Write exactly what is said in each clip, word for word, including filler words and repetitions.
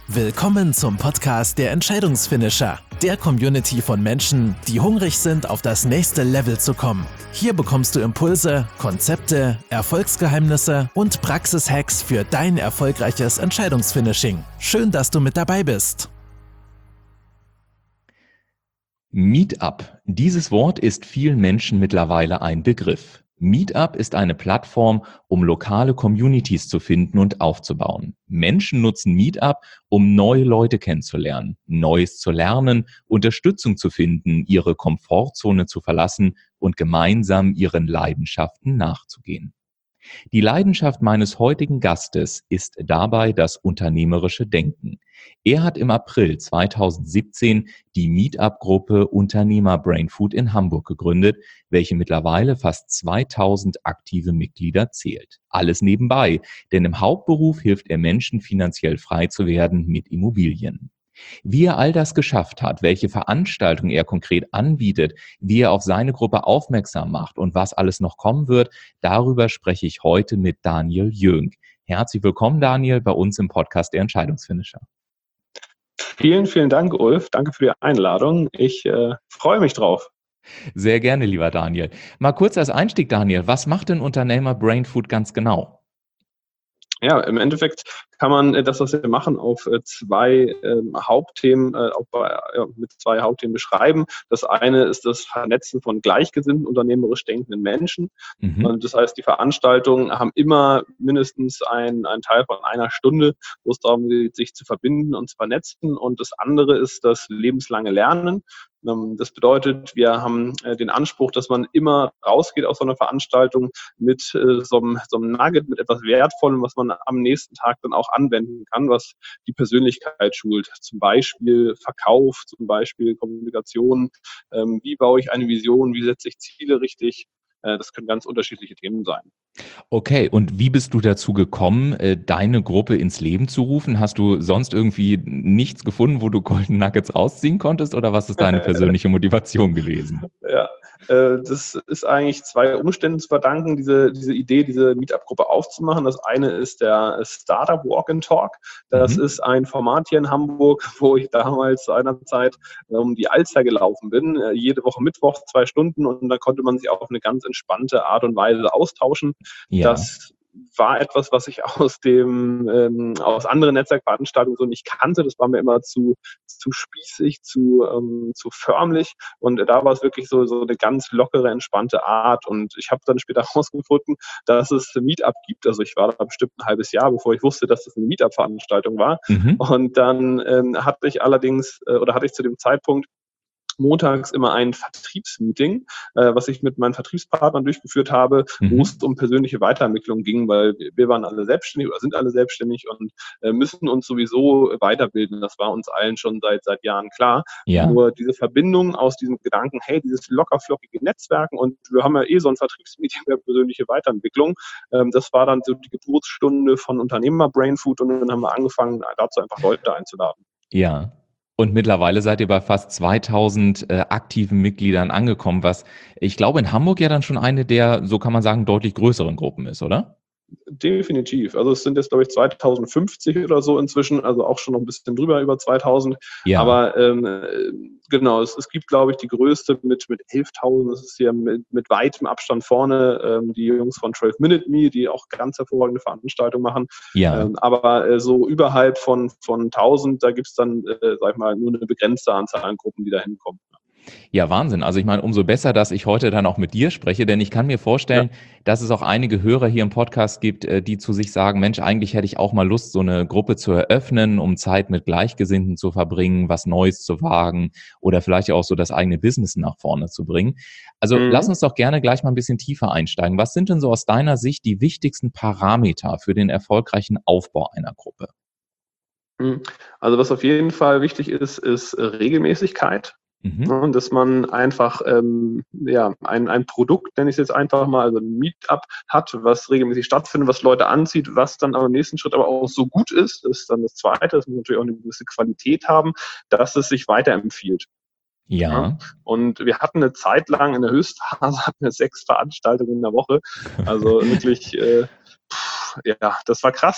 Willkommen zum Podcast der Entscheidungsfinisher, der Community von Menschen, die hungrig sind, auf das nächste Level zu kommen. Hier bekommst du Impulse, Konzepte, Erfolgsgeheimnisse und Praxishacks für dein erfolgreiches Entscheidungsfinishing. Schön, dass du mit dabei bist. Meetup. Dieses Wort ist vielen Menschen mittlerweile ein Begriff. Meetup ist eine Plattform, um lokale Communities zu finden und aufzubauen. Menschen nutzen Meetup, um neue Leute kennenzulernen, Neues zu lernen, Unterstützung zu finden, ihre Komfortzone zu verlassen und gemeinsam ihren Leidenschaften nachzugehen. Die Leidenschaft meines heutigen Gastes ist dabei das unternehmerische Denken. Er hat im April zweitausendsiebzehn die Meetup-Gruppe Unternehmer Brainfood in Hamburg gegründet, welche mittlerweile fast zweitausend aktive Mitglieder zählt. Alles nebenbei, denn im Hauptberuf hilft er Menschen, finanziell frei zu werden mit Immobilien. Wie er all das geschafft hat, welche Veranstaltungen er konkret anbietet, wie er auf seine Gruppe aufmerksam macht und was alles noch kommen wird, darüber spreche ich heute mit Daniel Jönk. Herzlich willkommen, Daniel, bei uns im Podcast der Entscheidungsfinisher. Vielen, vielen Dank, Ulf. Danke für die Einladung. Ich äh, freue mich drauf. Sehr gerne, lieber Daniel. Mal kurz als Einstieg, Daniel, was macht denn Unternehmer Brainfood ganz genau? Ja, im Endeffekt kann man äh, das, was wir machen, auf äh, zwei ähm, Hauptthemen, äh, auch bei, ja, mit zwei Hauptthemen beschreiben. Das eine ist das Vernetzen von gleichgesinnten, unternehmerisch denkenden Menschen. Mhm. Und das heißt, die Veranstaltungen haben immer mindestens ein- einen Teil von einer Stunde, wo es darum geht, sich zu verbinden und zu vernetzen. Und das andere ist das lebenslange Lernen. Ähm, Das bedeutet, wir haben äh, den Anspruch, dass man immer rausgeht aus so einer Veranstaltung mit äh, so einem, so einem Nugget, mit etwas Wertvollem, was man am nächsten Tag dann auch anwenden kann, was die Persönlichkeit schult. Zum Beispiel Verkauf, zum Beispiel Kommunikation. Ähm, wie baue ich eine Vision? Wie setze ich Ziele richtig? Äh, das können ganz unterschiedliche Themen sein. Okay, und wie bist du dazu gekommen, äh, deine Gruppe ins Leben zu rufen? Hast du sonst irgendwie nichts gefunden, wo du Golden Nuggets rausziehen konntest, oder was ist deine persönliche Motivation gewesen? Ja, äh, das ist eigentlich zwei Umständen zu verdanken, diese, diese Idee, diese Meetup-Gruppe aufzumachen. Das eine ist der Startup Walk and Talk. Das Mhm. ist ein Format hier in Hamburg, wo ich damals zu einer Zeit um die Alster gelaufen bin. Äh, jede Woche Mittwoch zwei Stunden, und da konnte man sich auf eine ganz entspannte Art und Weise austauschen. Ja. Das war etwas, was ich aus dem ähm, aus anderen Netzwerkveranstaltungen so nicht kannte. Das war mir immer zu zu spießig, zu ähm, zu förmlich, und da war es wirklich so so eine ganz lockere, entspannte Art. Und ich habe dann später herausgefunden, dass es Meetup gibt. Also ich war da bestimmt ein halbes Jahr, bevor ich wusste, dass das eine Meetup-Veranstaltung war. Mhm. Und dann ähm, hatte ich allerdings äh, oder hatte ich zu dem Zeitpunkt montags immer ein Vertriebsmeeting, äh, was ich mit meinen Vertriebspartnern durchgeführt habe, wo Mhm. es um persönliche Weiterentwicklung ging, weil wir waren alle selbstständig oder sind alle selbstständig und äh, müssen uns sowieso weiterbilden. Das war uns allen schon seit seit Jahren klar. Ja. Nur diese Verbindung aus diesem Gedanken, hey, dieses lockerflockige Netzwerken, und wir haben ja eh so ein Vertriebsmeeting für persönliche Weiterentwicklung, ähm, das war dann so die Geburtsstunde von Unternehmer Brainfood, und dann haben wir angefangen, dazu einfach Leute einzuladen. Ja. Und mittlerweile seid ihr bei fast zweitausend äh, aktiven Mitgliedern angekommen, was ich glaube in Hamburg ja dann schon eine der, so kann man sagen, deutlich größeren Gruppen ist, oder? Definitiv. Also es sind jetzt, glaube ich, zweitausendfünfzig oder so inzwischen, also auch schon noch ein bisschen drüber, über zweitausend. Ja. Aber ähm, äh, genau, es, es gibt, glaube ich, die größte mit, mit elftausend. Das ist hier mit, mit weitem Abstand vorne, ähm, die Jungs von zwölf Minute Me, die auch ganz hervorragende Veranstaltungen machen. Ja. Ähm, aber äh, so überhalb von, von tausend, da gibt es dann, äh, sag ich mal, nur eine begrenzte Anzahl an Gruppen, die da hinkommen. Ja, Wahnsinn. Also ich meine, umso besser, dass ich heute dann auch mit dir spreche, denn ich kann mir vorstellen, Ja. dass es auch einige Hörer hier im Podcast gibt, äh, die zu sich sagen, Mensch, eigentlich hätte ich auch mal Lust, so eine Gruppe zu eröffnen, um Zeit mit Gleichgesinnten zu verbringen, was Neues zu wagen oder vielleicht auch so das eigene Business nach vorne zu bringen. Also lass Mhm. uns doch gerne gleich mal ein bisschen tiefer einsteigen. Was sind denn so aus deiner Sicht die wichtigsten Parameter für den erfolgreichen Aufbau einer Gruppe? Mhm. Also was auf jeden Fall wichtig ist, ist äh, Regelmäßigkeit. Mhm. Ja, dass man einfach ähm, ja, ein, ein Produkt, nenne ich es jetzt einfach mal, also ein Meetup hat, was regelmäßig stattfindet, was Leute anzieht, was dann aber im nächsten Schritt aber auch so gut ist, das ist dann das Zweite, das muss natürlich auch eine gewisse Qualität haben, dass es sich weiterempfiehlt. Ja. Ja. Und wir hatten eine Zeit lang, in der Höchstphase hatten wir sechs Veranstaltungen in der Woche, also wirklich, äh, pff, ja, das war krass.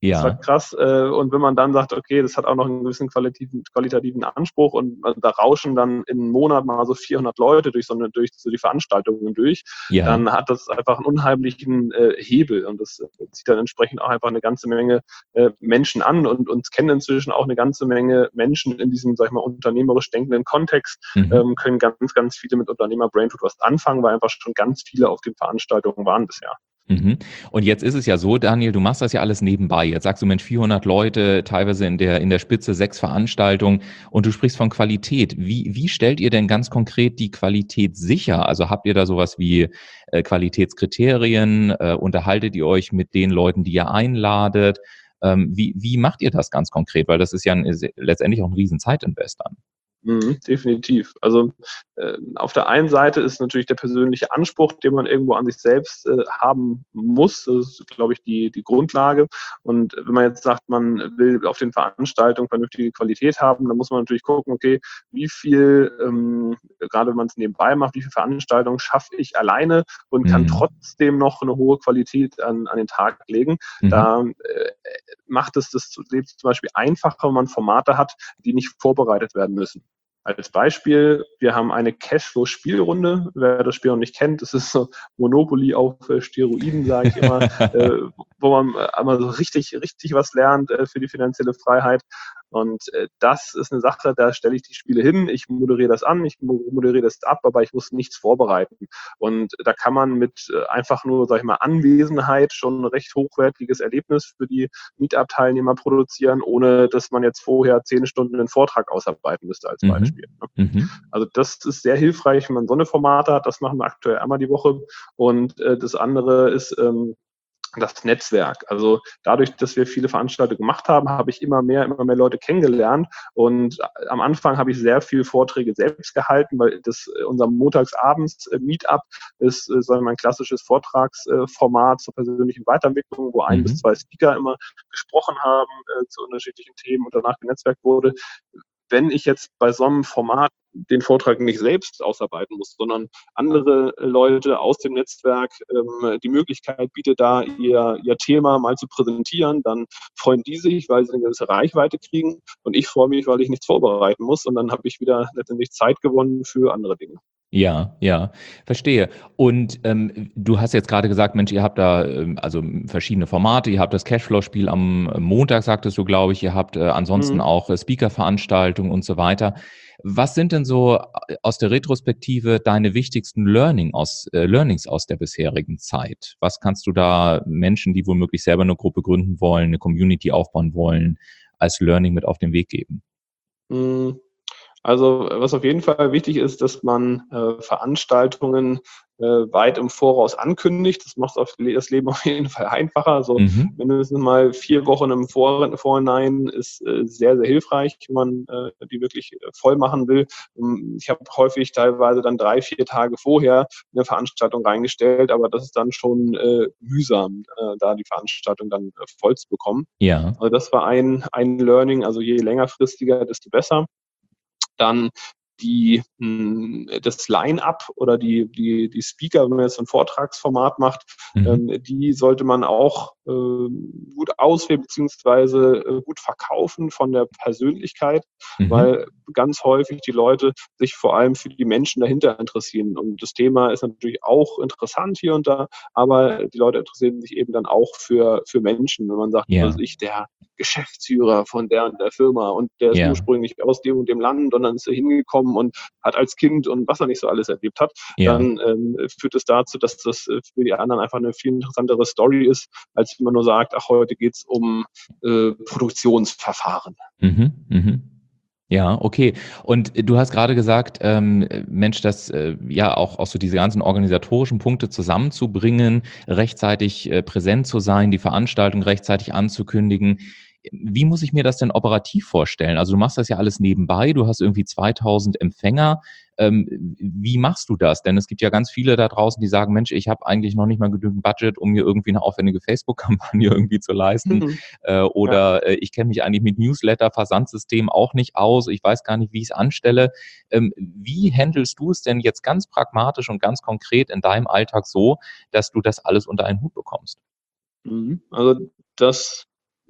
Das war Ja, krass. Äh, und wenn man dann sagt, okay, das hat auch noch einen gewissen qualitativen, qualitativen Anspruch und äh, da rauschen dann im Monat mal so vierhundert Leute durch so eine, durch so die Veranstaltungen durch, ja. dann hat das einfach einen unheimlichen äh, Hebel und das äh, zieht dann entsprechend auch einfach eine ganze Menge äh, Menschen an und uns kennen inzwischen auch eine ganze Menge Menschen in diesem, sag ich mal, unternehmerisch denkenden Kontext, Mhm. ähm, können ganz, ganz viele mit Unternehmer Brainfood was anfangen, weil einfach schon ganz viele auf den Veranstaltungen waren bisher. Mhm. Und jetzt ist es ja so, Daniel, du machst das ja alles nebenbei. Jetzt sagst du, Mensch, vierhundert Leute, teilweise in der, in der Spitze sechs Veranstaltungen und du sprichst von Qualität. Wie, wie stellt ihr denn ganz konkret die Qualität sicher? Also habt ihr da sowas wie äh, Qualitätskriterien? Äh, unterhaltet ihr euch mit den Leuten, die ihr einladet? Ähm, wie, wie macht ihr das ganz konkret? Weil das ist ja ein, ist letztendlich auch ein riesen Zeitinvest dann. Mhm, definitiv. Also äh, auf der einen Seite ist natürlich der persönliche Anspruch, den man irgendwo an sich selbst äh, haben muss. Das ist, glaube ich, die, die Grundlage. Und wenn man jetzt sagt, man will auf den Veranstaltungen vernünftige Qualität haben, dann muss man natürlich gucken, okay, wie viel, ähm, gerade wenn man es nebenbei macht, wie viele Veranstaltungen schaffe ich alleine und kann Mhm. trotzdem noch eine hohe Qualität an, an den Tag legen. Mhm. Da äh, macht es das Leben zum Beispiel einfacher, wenn man Formate hat, die nicht vorbereitet werden müssen. Als Beispiel, wir haben eine Cashflow-Spielrunde. Wer das Spiel noch nicht kennt, das ist so Monopoly auf äh, Steroiden, sage ich immer, äh, wo man äh, einmal so richtig, richtig was lernt äh, für die finanzielle Freiheit. Und äh, das ist eine Sache, da stelle ich die Spiele hin, ich moderiere das an, ich moderiere das ab, aber ich muss nichts vorbereiten. Und da kann man mit äh, einfach nur, sag ich mal, Anwesenheit schon ein recht hochwertiges Erlebnis für die Meetup-Teilnehmer produzieren, ohne dass man jetzt vorher zehn Stunden einen Vortrag ausarbeiten müsste als Mhm. Beispiel. Mhm. Also das ist sehr hilfreich, wenn man so eine Formate hat. Das machen wir aktuell einmal die Woche. Und äh, das andere ist ähm, das Netzwerk. Also dadurch, dass wir viele Veranstaltungen gemacht haben, habe ich immer mehr, immer mehr Leute kennengelernt. Und am Anfang habe ich sehr viele Vorträge selbst gehalten, weil das unser Montagsabends Meetup ist, sagen wir mal, ein klassisches Vortragsformat zur persönlichen Weiterentwicklung, wo ein bis Mhm. zwei Speaker immer gesprochen haben äh, zu unterschiedlichen Themen und danach genetzwerkt wurde. Wenn ich jetzt bei so einem Format den Vortrag nicht selbst ausarbeiten muss, sondern andere Leute aus dem Netzwerk ähm, die Möglichkeit bietet, da ihr, ihr Thema mal zu präsentieren, dann freuen die sich, weil sie eine gewisse Reichweite kriegen und ich freue mich, weil ich nichts vorbereiten muss und dann habe ich wieder letztendlich Zeit gewonnen für andere Dinge. Ja, ja, verstehe. Und ähm, du hast jetzt gerade gesagt, Mensch, ihr habt da ähm, also verschiedene Formate, ihr habt das Cashflow-Spiel am Montag, sagtest du, glaube ich, ihr habt äh, ansonsten Mhm. auch äh, Speaker-Veranstaltungen und so weiter. Was sind denn so äh, aus der Retrospektive deine wichtigsten Learning aus, äh, Learnings aus der bisherigen Zeit? Was kannst du da Menschen, die womöglich selber eine Gruppe gründen wollen, eine Community aufbauen wollen, als Learning mit auf den Weg geben? Mhm. Also was auf jeden Fall wichtig ist, dass man äh, Veranstaltungen äh, weit im Voraus ankündigt. Das macht das Leben auf jeden Fall einfacher. Also Mhm. mindestens mal vier Wochen im Vor Vorhinein ist äh, sehr, sehr hilfreich, wenn man äh, die wirklich äh, voll machen will. Ich habe häufig teilweise dann drei, vier Tage vorher eine Veranstaltung reingestellt, aber das ist dann schon äh, mühsam, äh, da die Veranstaltung dann äh, voll zu bekommen. Ja. Also das war ein, ein Learning, also je längerfristiger, desto besser. Dann die, mh, das Line-up oder die, die, die Speaker, wenn man jetzt ein Vortragsformat macht, Mhm. ähm, die sollte man auch äh, gut auswählen beziehungsweise äh, gut verkaufen von der Persönlichkeit, Mhm. weil ganz häufig die Leute sich vor allem für die Menschen dahinter interessieren. Und das Thema ist natürlich auch interessant hier und da, aber die Leute interessieren sich eben dann auch für, für Menschen. Wenn man sagt, was Ja. ich, der Geschäftsführer von der und der Firma und der ist Ja. ursprünglich aus dem und dem Land und dann ist er hingekommen und hat als Kind und was er nicht so alles erlebt hat, Ja. dann ähm, führt es dazu, dass das äh, für die anderen einfach eine viel interessantere Story ist, als wenn man nur sagt, ach, heute geht's um äh, Produktionsverfahren. Mhm. Mhm. Ja, okay. Und äh, du hast gerade gesagt, ähm, äh, Mensch, das äh, ja auch auch so diese ganzen organisatorischen Punkte zusammenzubringen, rechtzeitig äh, präsent zu sein, die Veranstaltung rechtzeitig anzukündigen. Wie muss ich mir das denn operativ vorstellen? Also, du machst das ja alles nebenbei, du hast irgendwie zweitausend Empfänger. Ähm, wie machst du das? Denn es gibt ja ganz viele da draußen, die sagen: „Mensch, ich habe eigentlich noch nicht mal genügend Budget, um mir irgendwie 'ne aufwendige Facebook-Kampagne irgendwie zu leisten.“ Mhm. Äh, Ja. oder, äh, „Ich kenne mich eigentlich mit Newsletter, Versandsystem auch nicht aus. Ich weiß gar nicht, wie ich's anstelle.“ Ähm, wie handelst du es denn jetzt ganz pragmatisch und ganz konkret in deinem Alltag so, dass du das alles unter einen Hut bekommst? Mhm. Also das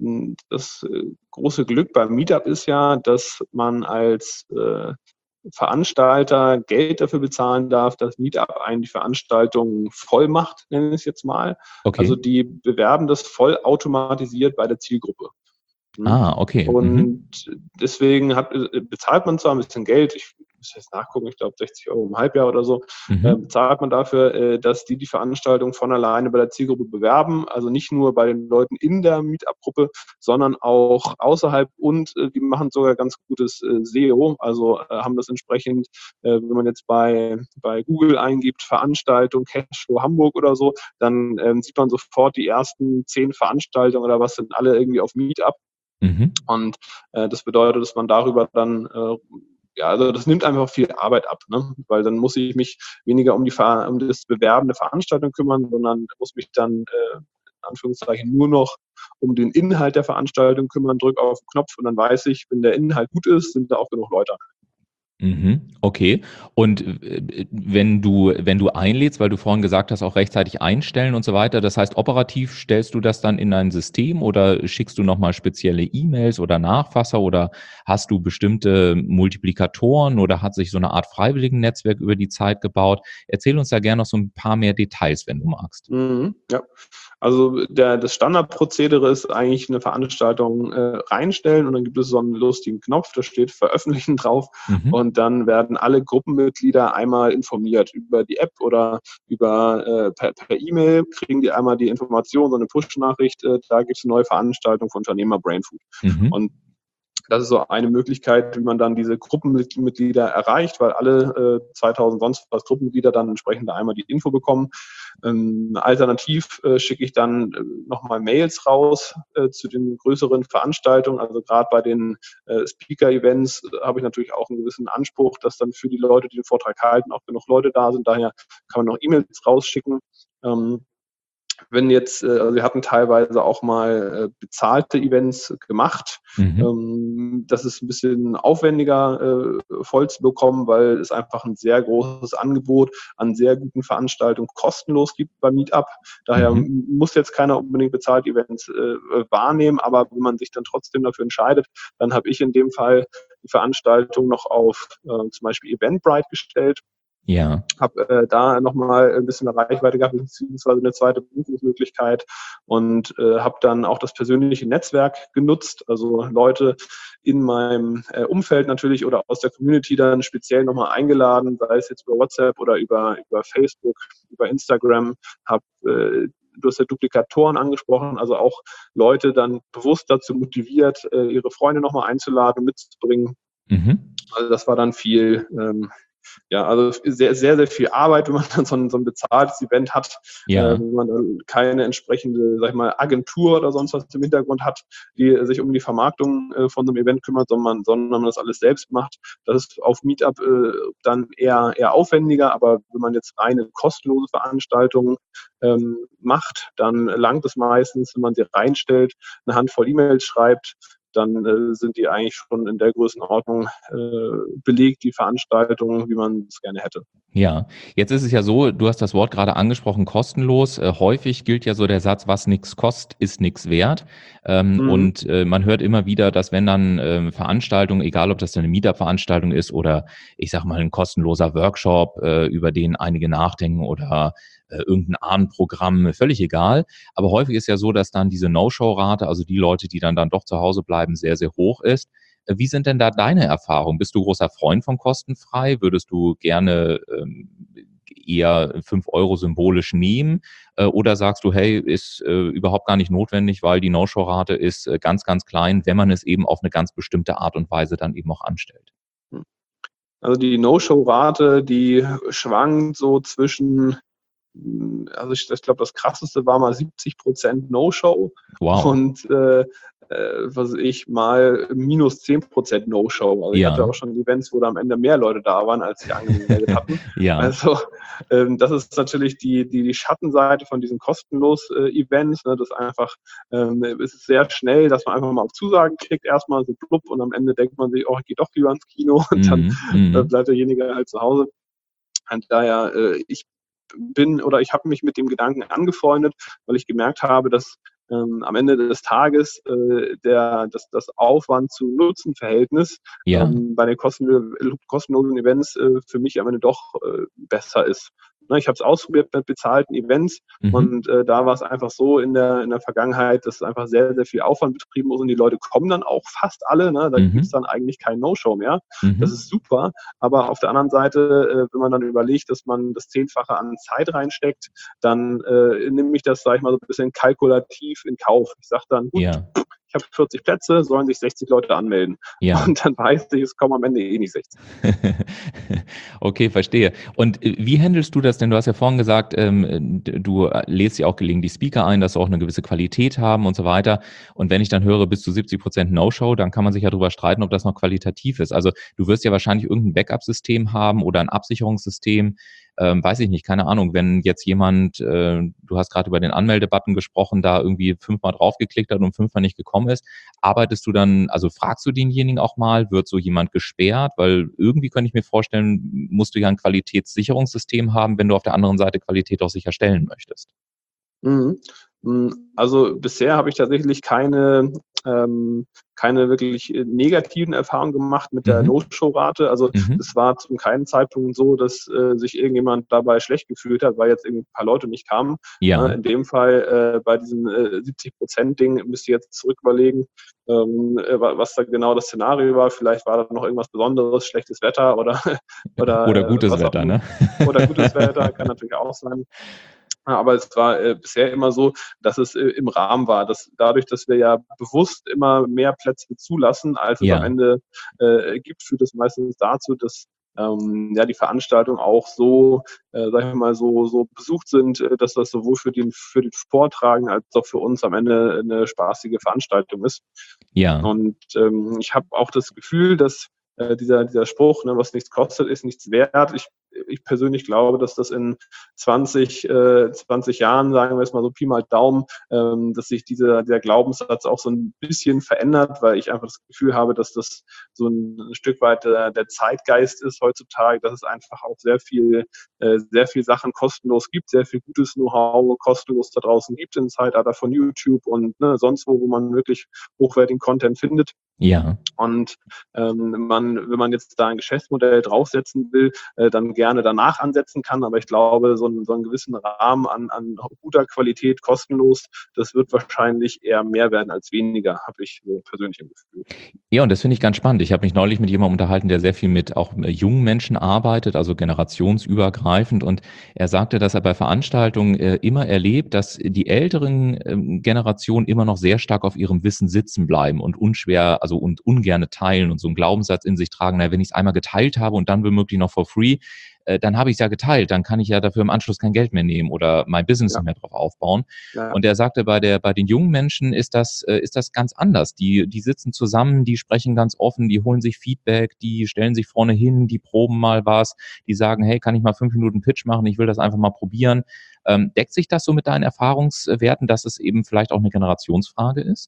das äh, große Glück beim Meetup ist ja, dass man als äh, Veranstalter Geld dafür bezahlen darf, dass Meetup einen die Veranstaltung voll macht, nenne ich es jetzt mal. Also Okay. die bewerben das vollautomatisiert bei der Zielgruppe. Mhm. Ah, okay. Mhm. Und deswegen hat, äh, bezahlt man zwar ein bisschen Geld, ich muss jetzt nachgucken, ich glaube sechzig Euro im Halbjahr oder so, äh, Mhm. bezahlt man dafür, äh, dass die die Veranstaltung von alleine bei der Zielgruppe bewerben. Also nicht nur bei den Leuten in der Meetup-Gruppe, sondern auch außerhalb und äh, die machen sogar ganz gutes äh, S E O, also äh, haben das entsprechend, äh, wenn man jetzt bei, bei Google eingibt, Veranstaltung Cashflow Hamburg oder so, dann ähm, sieht man sofort die ersten zehn Veranstaltungen oder was sind alle irgendwie auf Meetup. Mhm. Und äh, das bedeutet, dass man darüber dann, äh, ja, also das nimmt einfach viel Arbeit ab, ne? Weil dann muss ich mich weniger um die Ver um das Bewerben der Veranstaltung kümmern, sondern muss mich dann äh, in Anführungszeichen nur noch um den Inhalt der Veranstaltung kümmern, drücke auf den Knopf und dann weiß ich, wenn der Inhalt gut ist, sind da auch genug Leute. Mhm, okay. Und, äh, wenn du wenn du einlädst, weil du vorhin gesagt hast, auch rechtzeitig einstellen und so weiter, das heißt, operativ stellst du das dann in ein System oder schickst du noch mal spezielle E-Mails oder Nachfasser oder hast du bestimmte Multiplikatoren oder hat sich so 'ne Art Freiwilligennetzwerk über die Zeit gebaut? Erzähl uns da gern noch so 'n paar mehr Details, wenn du magst. Mhm, ja. Also der das Standardprozedere ist eigentlich eine Veranstaltung äh, reinstellen und dann gibt es so einen lustigen Knopf, da steht „Veröffentlichen“ drauf Mhm. und dann werden alle Gruppenmitglieder einmal informiert über die App oder über äh, per per E-Mail kriegen die einmal die Information, so eine Push-Nachricht, äh, da gibt's 'ne neue Veranstaltung von Unternehmer Brainfood. Mhm. Und das ist so eine Möglichkeit, wie man dann diese Gruppenmitglieder erreicht, weil alle äh, zweitausend sonst was Gruppenmitglieder dann entsprechend da einmal die Info bekommen. Ähm, alternativ äh, schicke ich dann äh, nochmal Mails raus äh, zu den größeren Veranstaltungen. Also gerade bei den äh, Speaker-Events äh, habe ich natürlich auch einen gewissen Anspruch, dass dann für die Leute, die den Vortrag halten, auch genug Leute da sind. Daher kann man noch E-Mails rausschicken. Ähm, wenn jetzt, äh, also wir hatten teilweise auch mal äh, bezahlte Events gemacht. Mhm. Ähm, das ist ein bisschen aufwendiger äh, voll zu bekommen, weil es einfach ein sehr großes Angebot an sehr guten Veranstaltungen kostenlos gibt bei Meetup. Daher Mhm. m- muss jetzt keiner unbedingt bezahlte Events äh, wahrnehmen, aber wenn man sich dann trotzdem dafür entscheidet, dann habe ich in dem Fall die Veranstaltung noch auf äh, zum Beispiel Eventbrite gestellt, Ja. habe äh, da nochmal ein bisschen eine Reichweite gehabt, beziehungsweise eine zweite Buchungsmöglichkeit und äh, habe dann auch das persönliche Netzwerk genutzt, also Leute in meinem äh, Umfeld natürlich oder aus der Community dann speziell nochmal eingeladen, sei es jetzt über WhatsApp oder über, über Facebook, über Instagram, habe äh, du hast ja Duplikatoren angesprochen, also auch Leute dann bewusst dazu motiviert, äh, ihre Freunde nochmal einzuladen, mitzubringen. Mhm. Also das war dann viel, ähm, ja, also sehr, sehr, sehr viel Arbeit, wenn man dann so ein, so ein bezahltes Event hat, äh, Ja. wenn man dann keine entsprechende, sag ich mal, Agentur oder sonst was im Hintergrund hat, die sich um die Vermarktung äh, von so einem Event kümmert, sondern, sondern man das alles selbst macht. Das ist auf Meetup äh, dann eher, eher aufwendiger, aber wenn man jetzt reine kostenlose Veranstaltungen ähm, macht, dann langt es meistens, wenn man sie reinstellt, eine Handvoll E-Mails schreibt, dann äh, sind die eigentlich schon in der Größenordnung äh, belegt, die Veranstaltungen, wie man es gerne hätte. Ja, jetzt ist es ja so, du hast das Wort gerade angesprochen, kostenlos. Äh, häufig gilt ja so der Satz: „Was nix kostet, ist nix wert.“ Ähm, Mhm. und, äh, man hört immer wieder, dass wenn dann, ähm, Veranstaltungen, egal ob das dann 'ne Meetup-Veranstaltung ist oder ich sage mal 'n kostenloser Workshop, äh, über den einige nachdenken oder, äh, irgend 'n Abendprogramm, völlig egal. Aber häufig ist ja so, dass dann diese No-Show-Rate, also die Leute, die dann dann doch zu Hause bleiben, sehr, sehr hoch ist. Äh, wie sind denn da deine Erfahrungen? Bist du großer Freund von kostenfrei? Würdest du gerne, ähm, eher fünf Euro symbolisch nehmen? Äh, oder sagst du: „Hey, ist, äh, überhaupt gar nicht notwendig, weil die No-Show-Rate ist, äh, ganz, ganz klein, wenn man es eben auf 'ne ganz bestimmte Art und Weise dann eben auch anstellt?“ Also die No-Show-Rate, die schwankt so zwischen, hm, also ich, ich glaube, das krasseste war mal siebzig Prozent No-Show Wow. und äh, äh, was weiß ich, mal minus zehn Prozent No-Show. Also ich hatte Ja. auch schon Events, wo da am Ende mehr Leute da waren, als sich angemeldet hatten. Ja. Also ähm, das ist natürlich die, die, die Schattenseite von diesen kostenlos äh, Events. Ne? Das ist einfach, ähm, es ist sehr schnell, dass man einfach mal auf Zusagen kriegt, erstmal so plupp und am Ende denkt man sich, oh, ich gehe doch lieber ins Kino und dann Mhm, äh, mhm. bleibt derjenige halt zu Hause. Und daher, äh, ich bin oder ich habe mich mit dem Gedanken angefreundet, weil ich gemerkt habe, dass ähm, am Ende des Tages äh, der, das, das Aufwand-zu-Nutzen-Verhältnis Ja. ähm, bei den kostenlo- kostenlosen Events äh, für mich am Ende doch äh, besser ist. Ne, ich habe es ausprobiert mit bezahlten Events Mhm. und äh, da war es einfach so in der, in der Vergangenheit, dass einfach sehr, sehr viel Aufwand betrieben muss und die Leute kommen dann auch fast alle. Ne? Da gibt es Mhm. dann eigentlich kein No-Show mehr. Das Mhm. ist super. Aber auf der anderen Seite, äh, wenn man dann überlegt, dass man das Zehnfache an Zeit reinsteckt, dann äh, nehme ich das, sage ich mal, so ein bisschen kalkulativ in Kauf. Ich sage dann, gut, Ja. ich habe vierzig Plätze, sollen sich sechzig Leute anmelden. Ja. Und dann weiß ich, es kommen am Ende eh nicht sechzig. Okay, verstehe. Und äh, wie handelst du das denn? Du hast ja vorhin gesagt, ähm, d- du äh, lädst ja auch gelegentlich Speaker ein, dass sie auch eine gewisse Qualität haben und so weiter. Und wenn ich dann höre, bis zu siebzig Prozent No-Show, dann kann man sich ja darüber streiten, ob das noch qualitativ ist. Also du wirst ja wahrscheinlich irgendein Backup-System haben oder ein Absicherungssystem. Ähm, weiß ich nicht, keine Ahnung, wenn jetzt jemand, äh, du hast gerade über den Anmeldebutton gesprochen, da irgendwie fünfmal draufgeklickt hat und fünfmal nicht gekommen ist, arbeitest du dann, also fragst du denjenigen auch mal, wird so jemand gesperrt? Weil irgendwie könnte ich mir vorstellen, musst du ja ein Qualitätssicherungssystem haben, wenn du auf der anderen Seite Qualität auch sicherstellen möchtest. Mhm. Hm, also bisher habe ich tatsächlich keine, ähm, keine wirklich äh, negativen Erfahrungen gemacht mit der Mhm. No-Show-Rate. Also Mhm. es war zu keinem Zeitpunkt so, dass äh, sich irgendjemand dabei schlecht gefühlt hat, weil jetzt irgendwie ein paar Leute nicht kamen. Ja. Äh, in dem Fall äh, bei diesem äh, siebzig-Prozent-Ding müsst ihr jetzt zurück überlegen, ähm, äh, was da genau das Szenario war. Vielleicht war da noch irgendwas Besonderes, schlechtes Wetter oder, Oder oder äh, gutes was auch Wetter, immer. ne? Oder gutes Wetter, kann natürlich auch sein. Aber es war äh, bisher immer so, dass es äh, im Rahmen war. Dass dadurch, dass wir ja bewusst immer mehr Plätze zulassen, als es am Ja. Ende äh, gibt, führt es meistens dazu, dass ähm, ja die Veranstaltungen auch so, äh, sagen wir mal, so, so besucht sind, äh, dass das sowohl für den, für den Vortragenden als auch für uns am Ende eine spaßige Veranstaltung ist. Ja. Und ähm, ich habe auch das Gefühl, dass äh, dieser, dieser Spruch, ne, was nichts kostet, ist nichts wert. Ich, ich persönlich glaube, dass das in zwanzig, äh, zwanzig Jahren, sagen wir es mal so Pi mal Daumen, ähm, dass sich dieser, dieser Glaubenssatz auch so ein bisschen verändert, weil ich einfach das Gefühl habe, dass das so ein, ein Stück weit äh, der Zeitgeist ist heutzutage, dass es einfach auch sehr viel, äh, sehr viel Sachen kostenlos gibt, sehr viel gutes Know-how kostenlos da draußen gibt im Zeitalter von YouTube und ne, sonst wo, wo man wirklich hochwertigen Content findet. Ja. Und ähm, man, wenn man jetzt da ein Geschäftsmodell draufsetzen will, äh, dann gerne danach ansetzen kann. Aber ich glaube, so, ein, so einen gewissen Rahmen an, an guter Qualität, kostenlos, das wird wahrscheinlich eher mehr werden als weniger, habe ich so persönlich im Gefühl. Ja, und das finde ich ganz spannend. Ich habe mich neulich mit jemandem unterhalten, der sehr viel mit auch äh, jungen Menschen arbeitet, also generationsübergreifend. Und er sagte, dass er bei Veranstaltungen äh, immer erlebt, dass die älteren ähm, Generationen immer noch sehr stark auf ihrem Wissen sitzen bleiben und unschwer, also und ungerne teilen und so einen Glaubenssatz in sich tragen, na, wenn ich es einmal geteilt habe und dann womöglich noch for free, äh, dann habe ich es ja geteilt, dann kann ich ja dafür im Anschluss kein Geld mehr nehmen oder mein Business Ja, nicht mehr drauf aufbauen. ja. Und er sagte, bei der, bei den jungen Menschen ist das, äh, ist das ganz anders. Die, die sitzen zusammen, die sprechen ganz offen, die holen sich Feedback, die stellen sich vorne hin, die proben mal was, die sagen, hey, kann ich mal fünf Minuten Pitch machen? Ich will das einfach mal probieren. Ähm, deckt sich das so mit deinen Erfahrungswerten, dass es eben vielleicht auch eine Generationsfrage ist?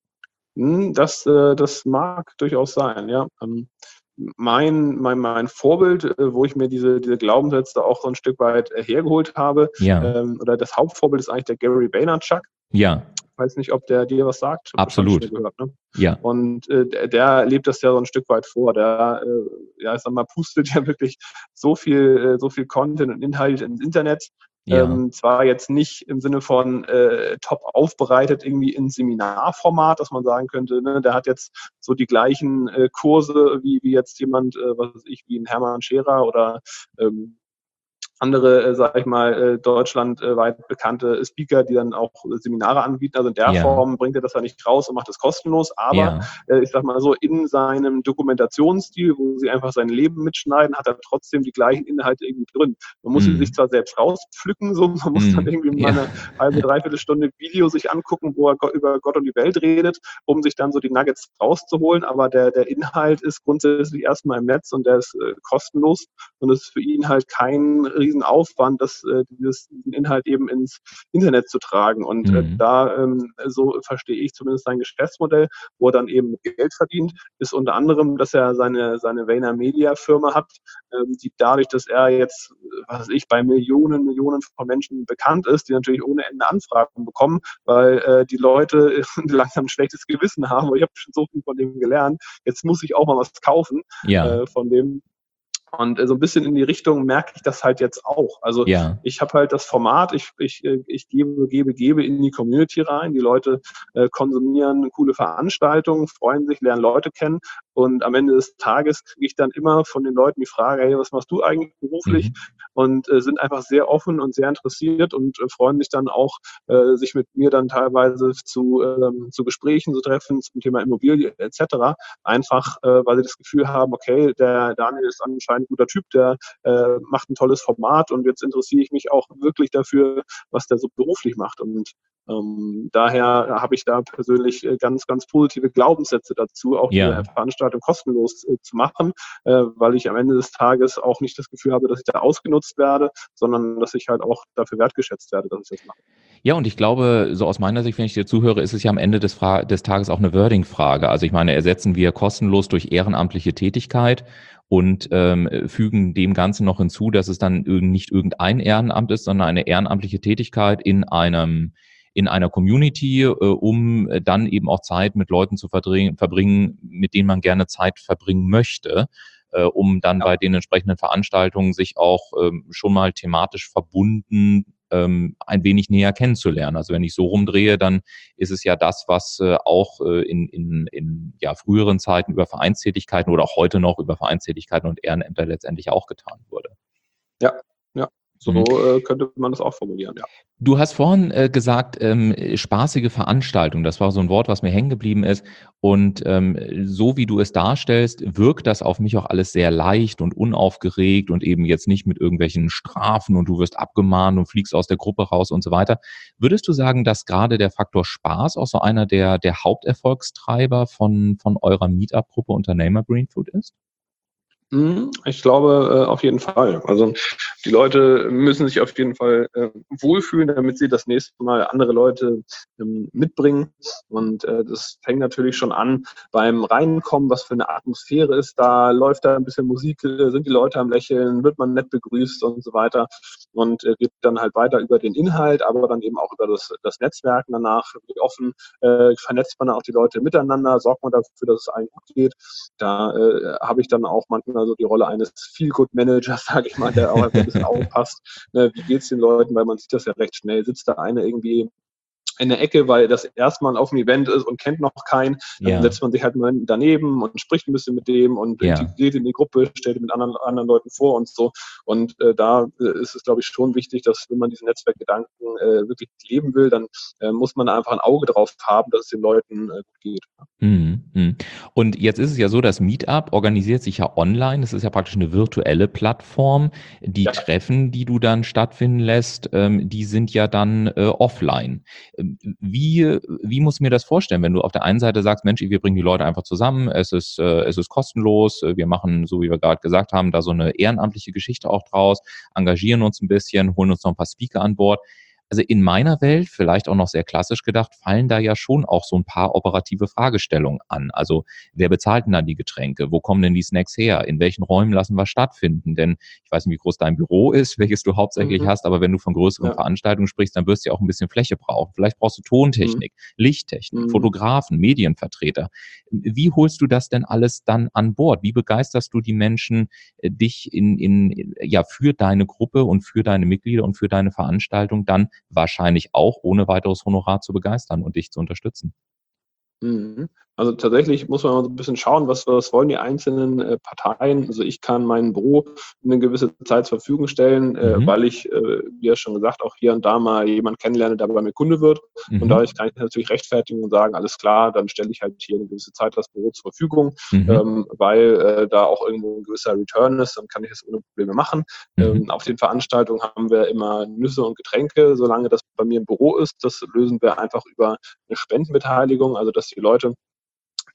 Hm, Das, äh, das mag durchaus sein, ja. Ähm, mein, mein, mein Vorbild, äh, wo ich mir diese, diese Glaubenssätze auch so ein Stück weit äh, hergeholt habe, Ja, ähm, oder das Hauptvorbild ist eigentlich der Gary Vaynerchuk. ja, Weiß nicht, ob der dir was sagt. Wahrscheinlich schon absolut. mal gehört, ne? Ja, Und äh, der, der lebt das ja so ein Stück weit vor. Der, äh, ja, ich sag mal, pustet ja wirklich so viel, äh, so viel Content und Inhalt ins Internet. ja, Ähm, zwar jetzt nicht im Sinne von äh, top aufbereitet, irgendwie in Seminarformat, dass man sagen könnte, ne, der hat jetzt so die gleichen äh, Kurse wie, wie jetzt jemand, äh, was weiß ich, wie ein Hermann Scherer oder ähm, andere, äh, sage ich mal, äh, deutschlandweit bekannte Speaker, die dann auch Seminare anbieten. Also in der ja, Form bringt er das ja nicht raus und macht das kostenlos, aber ja, äh, ich sag mal so, in seinem Dokumentationsstil, wo sie einfach sein Leben mitschneiden, hat er trotzdem die gleichen Inhalte irgendwie drin. Man muss sie sich mhm, zwar selbst rauspflücken, so, man muss dann mhm, irgendwie mal ja, eine halbe, dreiviertel Stunde Video sich angucken, wo er über Gott und die Welt redet, um sich dann so die Nuggets rauszuholen, aber der, der Inhalt ist grundsätzlich erstmal im Netz und der ist äh, kostenlos und es ist für ihn halt kein Riesenaufwand, das, äh, dieses, diesen Inhalt eben ins Internet zu tragen. Und äh, Mhm. da, ähm, so verstehe ich zumindest sein Geschäftsmodell, wo er dann eben Geld verdient, ist unter anderem, dass er seine, seine VaynerMedia-Firma hat, ähm, die dadurch, dass er jetzt, äh, was weiß ich, bei Millionen, Millionen von Menschen bekannt ist, die natürlich ohne Ende Anfragen bekommen, weil äh, die Leute langsam ein schlechtes Gewissen haben, weil ich habe schon so viel von dem gelernt, jetzt muss ich auch mal was kaufen Ja, äh, von dem. Und äh, so ein bisschen in die Richtung merke ich das halt jetzt auch. Also ja. ich habe halt das Format, ich, ich, äh, ich gebe, gebe, gebe in die Community rein. Die Leute äh, konsumieren coole Veranstaltungen, freuen sich, lernen Leute kennen. Und am Ende des Tages kriege ich dann immer von den Leuten die Frage, hey, was machst du eigentlich beruflich? Mhm. Und äh, sind einfach sehr offen und sehr interessiert und äh, freuen sich dann auch, äh, sich mit mir dann teilweise zu, ähm, zu Gesprächen zu treffen zum Thema Immobilie et cetera. Einfach, äh, weil sie das Gefühl haben, okay, der Daniel ist anscheinend ein guter Typ, der äh, macht ein tolles Format und jetzt interessiere ich mich auch wirklich dafür, was der so beruflich macht. Und ähm, daher habe ich da persönlich äh, ganz, ganz positive Glaubenssätze dazu, auch diese Ja. Veranstaltung kostenlos äh, zu machen, äh, weil ich am Ende des Tages auch nicht das Gefühl habe, dass ich da ausgenutzt werde, sondern dass ich halt auch dafür wertgeschätzt werde, dass ich das mache. Ja, und ich glaube, so aus meiner Sicht, wenn ich dir zuhöre, ist es ja am Ende des, Fra des Tages auch eine Wording-Frage. Also ich meine, ersetzen wir kostenlos durch ehrenamtliche Tätigkeit und ähm, fügen dem Ganzen noch hinzu, dass es dann irg nicht irgendein Ehrenamt ist, sondern eine ehrenamtliche Tätigkeit in einem in einer Community, äh, um dann eben auch Zeit mit Leuten zu verdring- verbringen, mit denen man gerne Zeit verbringen möchte, äh, um dann Ja. bei den entsprechenden Veranstaltungen sich auch ähm, schon mal thematisch verbunden ähm, ein wenig näher kennenzulernen. Also wenn ich so rumdrehe, dann ist es ja das, was äh, auch äh, in, in, in ja, früheren Zeiten über Vereinstätigkeiten oder auch heute noch über Vereinstätigkeiten und Ehrenämter letztendlich auch getan wurde. Ja, ja. Mhm. So äh, könnte man das auch formulieren, ja. Du hast vorhin äh, gesagt, ähm, spaßige Veranstaltung. Das war so ein Wort, was mir hängen geblieben ist. Und ähm, so wie du es darstellst, wirkt das auf mich auch alles sehr leicht und unaufgeregt und eben jetzt nicht mit irgendwelchen Strafen und du wirst abgemahnt und fliegst aus der Gruppe raus und so weiter. Würdest du sagen, dass gerade der Faktor Spaß auch so einer der, der Haupterfolgstreiber von, von eurer Meetup-Gruppe Unternehmer Green Food ist? Mhm, ich glaube, äh, auf jeden Fall. Also die Leute müssen sich auf jeden Fall äh, wohlfühlen, damit sie das nächste Mal andere Leute ähm, mitbringen. Und äh, das fängt natürlich schon an beim Reinkommen, was für eine Atmosphäre ist da, läuft da ein bisschen Musik, äh, sind die Leute am Lächeln, wird man nett begrüßt und so weiter. Und äh, geht dann halt weiter über den Inhalt, aber dann eben auch über das, das Netzwerken danach, wie offen äh, vernetzt man dann auch die Leute miteinander, sorgt man dafür, dass es allen gut geht. Da äh, habe ich dann auch manchmal so die Rolle eines Feel-Good-Managers, sage ich mal, der auch einfach ein bisschen aufpasst, ne, wie geht's den Leuten, weil man sieht das ja recht schnell, sitzt da einer irgendwie in der Ecke, weil das erstmal auf dem Event ist und kennt noch keinen, dann Ja, setzt man sich halt mal daneben und spricht ein bisschen mit dem und ja. integriert in die Gruppe, stellt ihn mit anderen, anderen Leuten vor und so. Und äh, da äh, ist es, glaube ich, schon wichtig, dass wenn man diese Netzwerkgedanken äh, wirklich leben will, dann äh, muss man da einfach ein Auge drauf haben, dass es den Leuten äh, gut geht. Mhm, mhm. Und jetzt ist es ja so, das Meetup organisiert sich ja online. Das ist ja praktisch eine virtuelle Plattform. Die Ja. Treffen, die du dann stattfinden lässt, ähm, die sind ja dann äh, offline. Ähm, Wie, wie muss ich mir das vorstellen, wenn du auf der einen Seite sagst, Mensch, wir bringen die Leute einfach zusammen, es ist, äh, es ist kostenlos, äh, wir machen, so wie wir gerade gesagt haben, da so eine ehrenamtliche Geschichte auch draus, engagieren uns ein bisschen, holen uns noch ein paar Speaker an Bord. Also in meiner Welt, vielleicht auch noch sehr klassisch gedacht, fallen da ja schon auch so ein paar operative Fragestellungen an. Also wer bezahlt denn dann die Getränke? Wo kommen denn die Snacks her? In welchen Räumen lassen wir stattfinden? Denn ich weiß nicht, wie groß dein Büro ist, welches du hauptsächlich Mhm. hast, aber wenn du von größeren Ja. Veranstaltungen sprichst, dann wirst du ja auch ein bisschen Fläche brauchen. Vielleicht brauchst du Mhm. Tontechnik, Lichttechnik, Mhm. Fotografen, Medienvertreter. Wie holst du das denn alles dann an Bord? Wie begeisterst du die Menschen, äh, dich in, in, ja, für deine Gruppe und für deine Mitglieder und für deine Veranstaltung dann wahrscheinlich auch ohne weiteres Honorar zu begeistern und dich zu unterstützen? Mhm. Also tatsächlich muss man mal so ein bisschen schauen, was was wollen die einzelnen, äh, Parteien. Also, ich kann mein Büro eine gewisse Zeit zur Verfügung stellen, äh, Mhm. weil ich, äh, wie ja schon gesagt, auch hier und da mal jemanden kennenlerne, der bei mir Kunde wird. Und Mhm. dadurch kann ich natürlich rechtfertigen und sagen: „Alles klar, dann stelle ich halt hier eine gewisse Zeit das Büro zur Verfügung, Mhm. ähm, weil, äh, da auch irgendwo ein gewisser Return ist, dann kann ich das ohne Probleme machen.“ Mhm. Ähm, auf den Veranstaltungen haben wir immer Nüsse und Getränke, solange das bei mir im Büro ist. Das lösen wir einfach über eine Spendenbeteiligung, also dass die Leute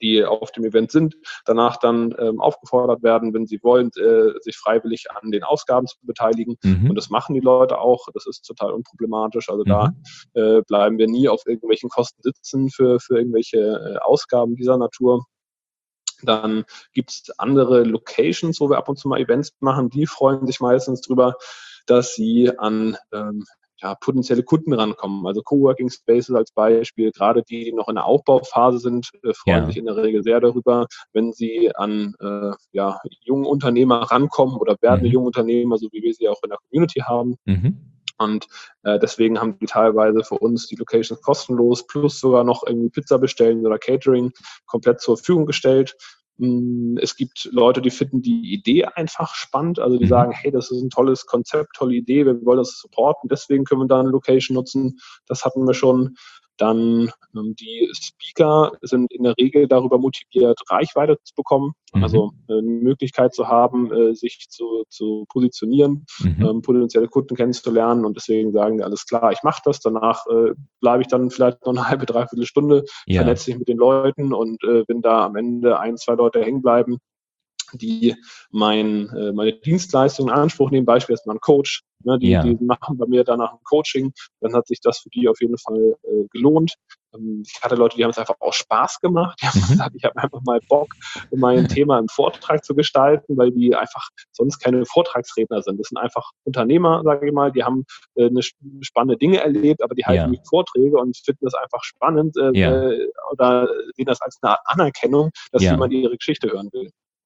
die auf dem Event sind, danach dann ähm, aufgefordert werden, wenn sie wollen, äh, sich freiwillig an den Ausgaben zu beteiligen. Mhm. Und das machen die Leute auch. Das ist total unproblematisch. Also da Mhm. äh, bleiben wir nie auf irgendwelchen Kosten sitzen für, für irgendwelche äh, Ausgaben dieser Natur. Dann gibt es andere Locations, wo wir ab und zu mal Events machen. Die freuen sich meistens drüber, dass sie an ähm, ja, potenzielle Kunden rankommen. Also Coworking Spaces als Beispiel, gerade die, die noch in der Aufbauphase sind, äh, freuen Ja. sich in der Regel sehr darüber, wenn sie an äh, ja, junge Unternehmer rankommen oder werdende Mhm. junge Unternehmer, so wie wir sie auch in der Community haben. Mhm. Und äh, deswegen haben die teilweise für uns die Locations kostenlos plus sogar noch irgendwie Pizza bestellen oder Catering komplett zur Verfügung gestellt. Es gibt Leute, die finden die Idee einfach spannend, also die Mhm. sagen, hey, das ist ein tolles Konzept, tolle Idee, wir wollen das supporten, deswegen können wir da eine Location nutzen. Das hatten wir schon. Dann ähm, die Speaker sind in der Regel darüber motiviert, Reichweite zu bekommen, Mhm. also äh, eine Möglichkeit zu haben, äh, sich zu, zu positionieren, Mhm. ähm, potenzielle Kunden kennenzulernen und deswegen sagen die, alles klar, ich mache das, danach äh, bleibe ich dann vielleicht noch eine halbe, dreiviertel Stunde, Ja. vernetze ich mit den Leuten und äh, wenn da am Ende ein, zwei Leute hängen bleiben, die mein, äh, meine Dienstleistung in Anspruch nehmen, beispielsweise ein Coach, ne, die, Ja. die machen bei mir danach ein Coaching, dann hat sich das für die auf jeden Fall äh, gelohnt. Ähm, ich hatte Leute, die haben es einfach auch Spaß gemacht, die haben Mhm. gesagt, ich habe einfach mal Bock, mein Thema im Vortrag zu gestalten, weil die einfach sonst keine Vortragsredner sind. Das sind einfach Unternehmer, sage ich mal, die haben äh, eine spannende Dinge erlebt, aber die halten Ja. nicht Vorträge und finden das einfach spannend äh, Ja. oder sehen das als eine Anerkennung, dass Ja. jemand ihre Geschichte hören will.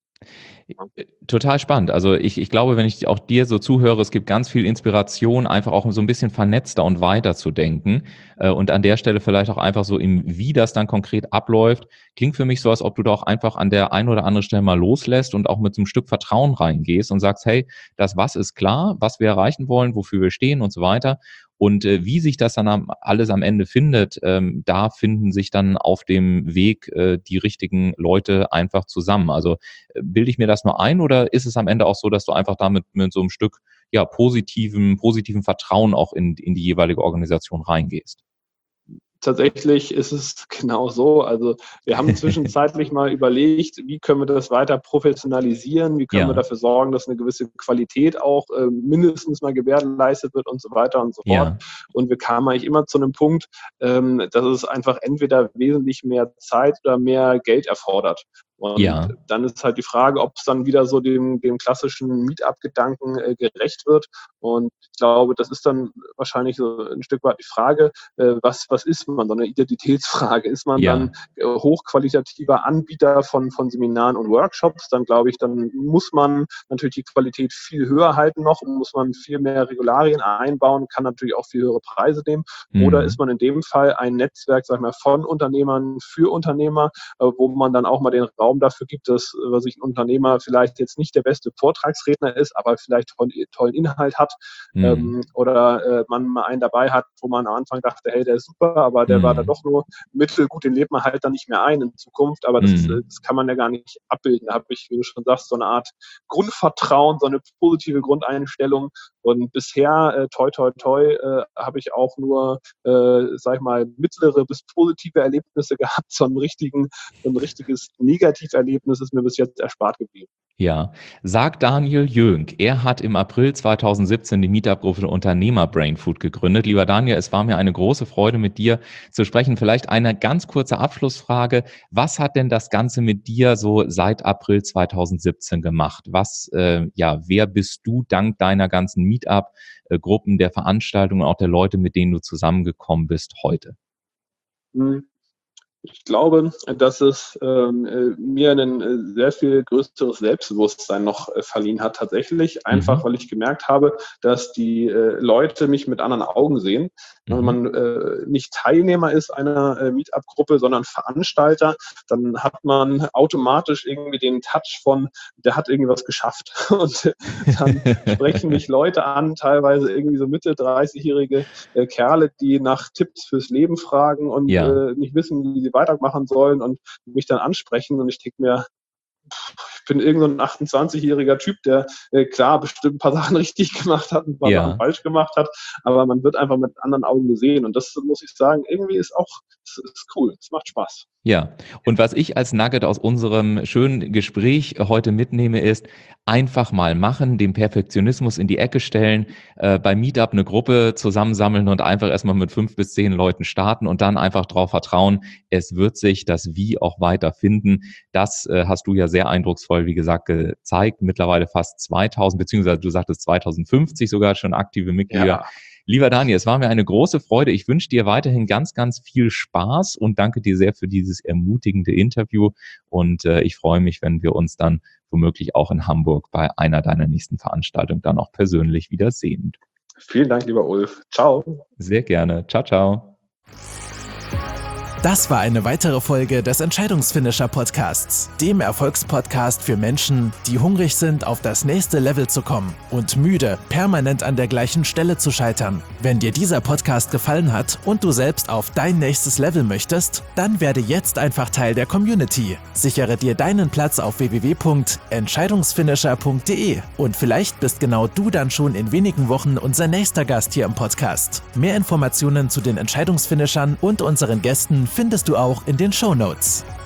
Total spannend. Also ich, ich glaube, wenn ich auch dir so zuhöre, es gibt ganz viel Inspiration, einfach auch so ein bisschen vernetzter und weiter zu denken. Äh, Und an der Stelle vielleicht auch einfach so im, wie das dann konkret abläuft, klingt für mich so, als ob du da auch einfach an der einen oder anderen Stelle mal loslässt und auch mit so einem Stück Vertrauen reingehst und sagst, hey, das was ist klar, was wir erreichen wollen, wofür wir stehen und so weiter. Und äh, wie sich das dann am, alles am Ende findet, ähm, da finden sich dann auf dem Weg äh, die richtigen Leute einfach zusammen. Also äh, bilde ich mir das nur ein oder ist es am Ende auch so, dass du einfach damit mit so einem Stück ja positiven, positiven Vertrauen auch in, in die jeweilige Organisation reingehst? Tatsächlich ist es genau so. Also wir haben zwischenzeitlich mal überlegt, wie können wir das weiter professionalisieren, wie können wir Ja, dafür sorgen, dass eine gewisse Qualität auch äh, mindestens mal gewährleistet wird und so weiter und so fort. ja, Und wir kamen eigentlich immer zu einem Punkt, ähm, dass es einfach entweder wesentlich mehr Zeit oder mehr Geld erfordert. Und ja, dann ist halt die Frage, ob es dann wieder so dem, dem klassischen Meetup-Gedanken äh, gerecht wird. Und ich glaube, das ist dann wahrscheinlich so ein Stück weit die Frage, äh, was, was ist man? So eine Identitätsfrage. Ist man dann ja, äh, hochqualitativer Anbieter von, von Seminaren und Workshops? Dann glaube ich, dann muss man natürlich die Qualität viel höher halten noch und muss man viel mehr Regularien einbauen, kann natürlich auch viel höhere Preise nehmen. Oder ist mhm, man in dem Fall ein Netzwerk, sag ich mal, von Unternehmern für Unternehmer, äh, wo man dann auch mal den Raum dafür gibt, dass äh, was ich ein Unternehmer vielleicht jetzt nicht der beste Vortragsredner ist, aber vielleicht tollen, tollen Inhalt hat mhm, ähm, oder äh, man mal einen dabei hat, wo man am Anfang dachte, hey, der ist super, aber der war da mhm, doch nur mittelgut, den lebt man halt dann nicht mehr ein in Zukunft, aber das, äh, mhm. das kann man ja gar nicht abbilden. Da habe ich, wie du schon sagst, so eine Art Grundvertrauen, so eine positive Grundeinstellung und bisher, äh, toi, toi, toi, äh, habe ich auch nur, äh, sag ich mal, mittlere bis positive Erlebnisse gehabt. So ein richtigen, so ein richtiges Negativerlebnis ist mir bis jetzt erspart geblieben. Ja, sagt Daniel Jönk. Er hat im April zweitausendsiebzehn die Meetup-Gruppe Unternehmer Brainfood gegründet. Lieber Daniel, es war mir eine große Freude, mit dir zu sprechen. Vielleicht eine ganz kurze Abschlussfrage. Was hat denn das Ganze mit dir so seit April zweitausendsiebzehn gemacht? Was, äh, ja, wer bist du dank deiner ganzen Meetup-Gruppen, der Veranstaltungen, auch der Leute, mit denen du zusammengekommen bist heute? Hm. Ich glaube, dass es ähm, äh, mir ein äh, sehr viel größeres Selbstbewusstsein noch äh, verliehen hat, tatsächlich. Einfach, Mhm, weil ich gemerkt habe, dass die äh, Leute mich mit anderen Augen sehen. Wenn mhm, man äh, nicht Teilnehmer ist einer äh, Meetup-Gruppe, sondern Veranstalter, dann hat man automatisch irgendwie den Touch von, der hat irgendwie was geschafft. Und äh, dann sprechen mich Leute an, teilweise irgendwie so Mitte dreißig-jährige äh, Kerle, die nach Tipps fürs Leben fragen und Ja, äh, nicht wissen, wie sie weitermachen sollen und mich dann ansprechen. Und ich denke mir, bin irgend so ein achtundzwanzigjähriger Typ, der äh, klar bestimmt ein paar Sachen richtig gemacht hat, ein paar Ja. Sachen falsch gemacht hat, aber man wird einfach mit anderen Augen gesehen und das muss ich sagen, irgendwie ist auch, ist, ist cool, es macht Spaß. Ja, und was ich als Nugget aus unserem schönen Gespräch heute mitnehme, ist einfach mal machen, den Perfektionismus in die Ecke stellen, äh, bei Meetup eine Gruppe zusammensammeln und einfach erstmal mit fünf bis zehn Leuten starten und dann einfach darauf vertrauen, es wird sich das Wie auch weiter finden. Das äh, hast du ja sehr eindrucksvoll, wie gesagt, gezeigt. Mittlerweile fast zweitausend, beziehungsweise du sagtest zweitausendfünfzig sogar schon aktive Mitglieder. Ja. Lieber Daniel, es war mir eine große Freude. Ich wünsche dir weiterhin ganz, ganz viel Spaß und danke dir sehr für dieses ermutigende Interview. Und äh, ich freue mich, wenn wir uns dann womöglich auch in Hamburg bei einer deiner nächsten Veranstaltungen dann auch persönlich wiedersehen. Vielen Dank, lieber Ulf. Ciao. Sehr gerne. Ciao, ciao. Das war eine weitere Folge des Entscheidungsfinisher-Podcasts, dem Erfolgspodcast für Menschen, die hungrig sind, auf das nächste Level zu kommen und müde, permanent an der gleichen Stelle zu scheitern. Wenn dir dieser Podcast gefallen hat und du selbst auf dein nächstes Level möchtest, dann werde jetzt einfach Teil der Community. Sichere dir deinen Platz auf w w w punkt entscheidungsfinisher punkt d e und vielleicht bist genau du dann schon in wenigen Wochen unser nächster Gast hier im Podcast. Mehr Informationen zu den Entscheidungsfinishern und unseren Gästen findest du auch in den Shownotes.